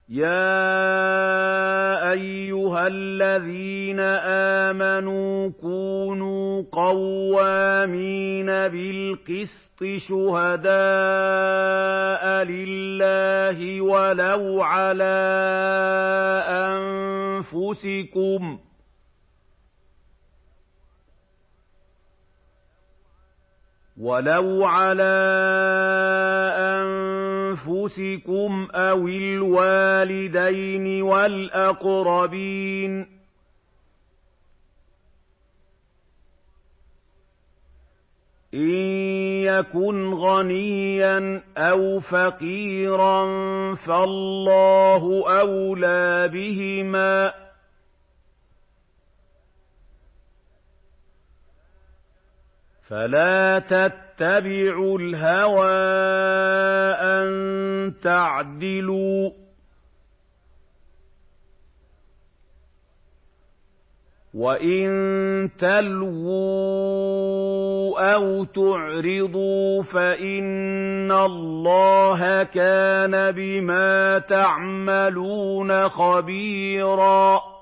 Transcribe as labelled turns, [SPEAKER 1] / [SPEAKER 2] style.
[SPEAKER 1] يَا أَيُّهَا الَّذِينَ آمَنُوا كُونُوا قَوَّامِينَ بِالْقِسْطِ شُهَدَاءَ لِلَّهِ وَلَوْ عَلَىٰ أَنفُسِكُمْ أَوِ الْوَالِدَيْنِ وَالْأَقْرَبِينَ ۚ إِن يَكُنْ غَنِيًّا أَوْ فَقِيرًا فَاللَّهُ أَوْلَىٰ بِهِمَا ۖ فَلَا تَتَّبِعُوا الْهَوَىٰ أَن تَعْدِلُوا ۚ وَإِن تَلْوُوا أَوْ تُعْرِضُوا فَإِنَّ اللَّهَ كَانَ بِمَا تَعْمَلُونَ خَبِيرًا